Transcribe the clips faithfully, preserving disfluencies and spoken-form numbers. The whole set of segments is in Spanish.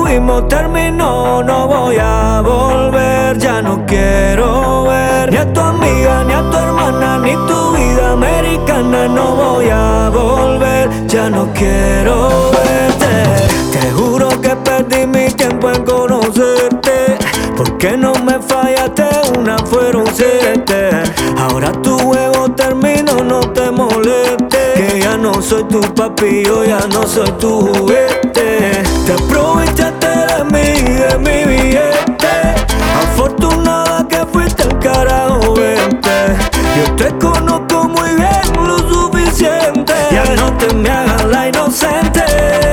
tuvimos terminó, no voy a volver. Ya no quiero ver ni a tu amiga, ni a tu hermana, ni tu vida americana. No voy a volver, ya no quiero verte. Te juro que perdí mi tiempo en conocerte, porque no me fallaste, una fueron siete. Ahora tu juego terminó, no te molestes, que ya no soy tu papi, yo ya no soy tu juguete. Te aprovechaste de mí, de mi billete. Afortunada que fuiste el carajo, vente. Yo te conozco muy bien, lo suficiente. Ya no te me hagas la inocente.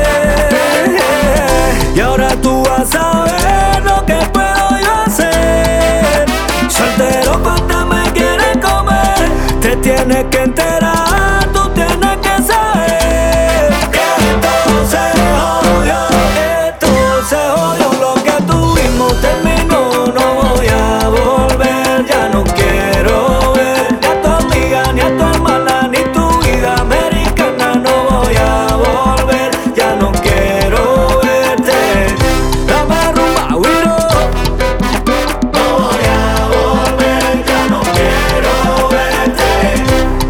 Y ahora tú vas a ver lo que puedo yo hacer. Soltero cuando me quieres comer, te tienes que enterar, tú tienes que saber que todo se jodió, que todo se jodió. Lo que tuvimos terminó, no voy a volver. Ya no quiero ver ni a tu amiga, ni a tu hermana, ni tu vida americana. No voy a volver, ya no quiero verte. Dame rumba, güiro. No voy a volver, ya no quiero verte.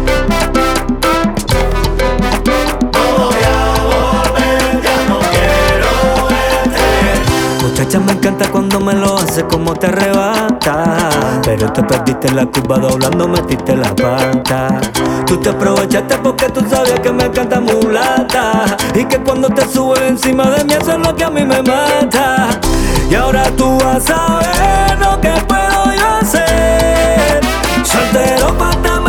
No voy a volver, ya no quiero verte. Muchacha, me encanta cuando me lo haces, como te arrebata. Pero te perdiste en la curva, doblando metiste la pata. Tú te aprovechaste porque tú sabías que me encanta mulata, y que cuando te subes encima de mí, eso es lo que a mí me mata. Y ahora tú vas a ver lo que puedo yo hacer. Soltero, pátame